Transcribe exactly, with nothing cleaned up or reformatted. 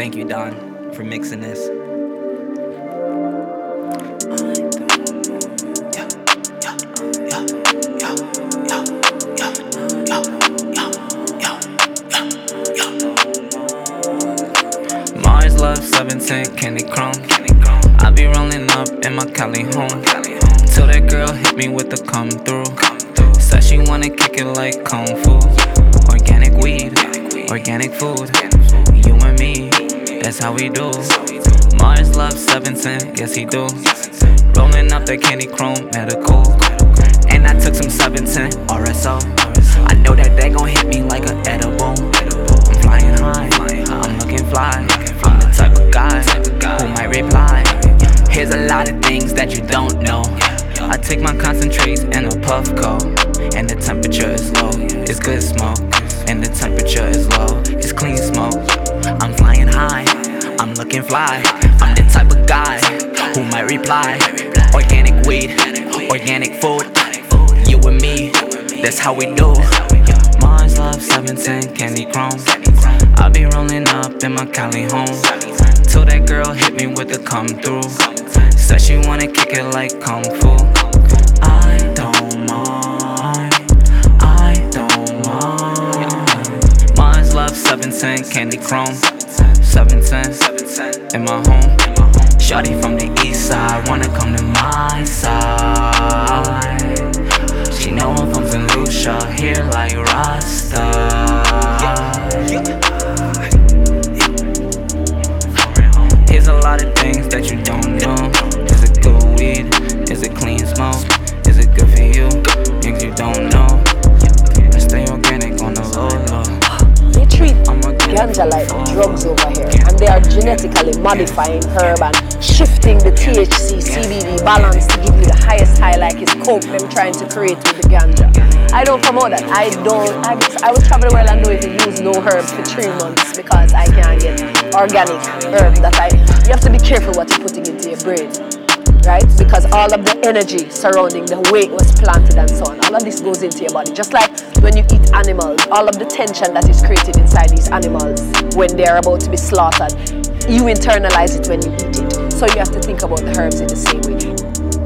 Thank you, Don, for mixing this. Mars Love seven ten Candy Chrome. I be rolling up in my Cali home. Till that girl hit me with the come through. Said she wanna kick it like Kung Fu. Organic weed, organic food. You and me, that's how we do. Mars Love seven ten, yes he do. Rolling up that Candy Chrome medical. And I took some seven ten R S O. I know that they gon' hit me like an edible. I'm flying high, I'm looking fly. I'm the type of guy who might reply. Here's a lot of things that you don't know. I take my concentrates in a Puffco, and the temperature is low. It's good smoke, and the temperature is low. It's clean smoke. I'm flying high, I'm looking fly. I'm the type of guy who might reply. Organic weed, organic food. You and me, that's how we do. Mars Love seven ten Candy Chrome. I be rolling up in my Cali home. Till that girl hit me with the come through. Said she wanna kick it like Kung Fu. I don't mind, I don't mind. Mars Love seven ten Candy Chrome. seven ten in my home. Shawty from the east side wanna come to my side. She know I'm from Saint Lucia, here like Rasta. Here's a lot of things that you don't know. Is it good weed? Is it clean smoke? Is it good for you? Things you don't know. I stay organic on the low low. They treat ganja like drugs over here, and they are genetically modifying herb and shifting the T H C C B D balance to give you the highest high, like it's coke them trying to create with the ganja. I don't promote that. I don't. I, I will travel the world and don't even use no herbs for three months because I can't get organic herb that I. You have to be careful what you're putting into your brain, right? Because all of the energy surrounding the way it was planted and so on, all of this goes into your body. Just like when you eat animals, all of the tension that is created inside these animals when they are about to be slaughtered, you internalize it when you eat it. So you have to think about the herbs in the same way.